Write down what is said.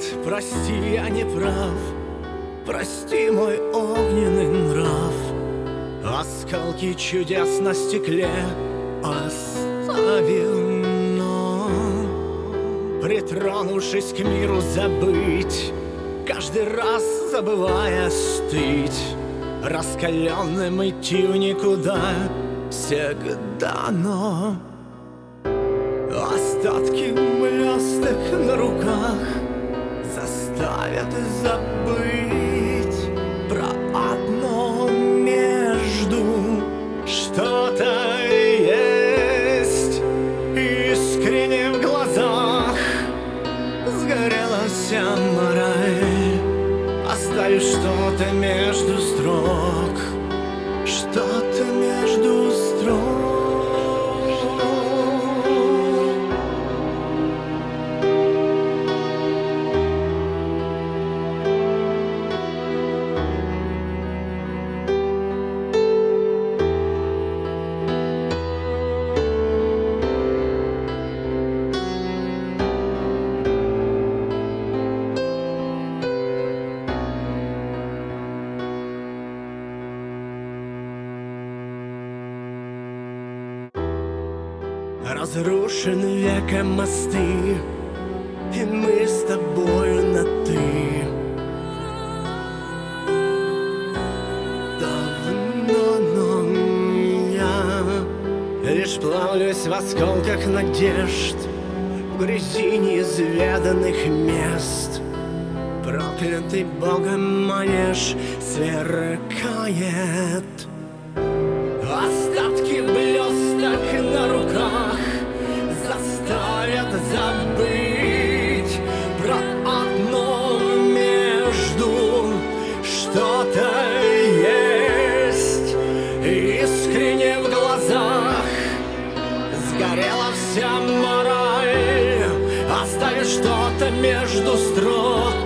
прости, я не прав. Прости мой огненный нрав. Осколки чудес на стекле оставил, но, притронувшись к миру, забыть, каждый раз забывая остыть, раскаленным идти в никуда всегда, но остатки блесток на руках заставят забыть про одно между. Что-то есть искренне в глазах, сгорела вся мораль. Оставив что-то между строк, что-то между строк. Разрушены веком мосты, и мы с тобою на «ты». Давно, но я лишь плавлюсь в осколках надежд, в грязи неизведанных мест. Проклятый Богом манеж сверкает. Остатки блесток на руках заставят забыть про одно между. Что-то есть искренне в глазах, сгорела вся мораль, оставив что-то между строк,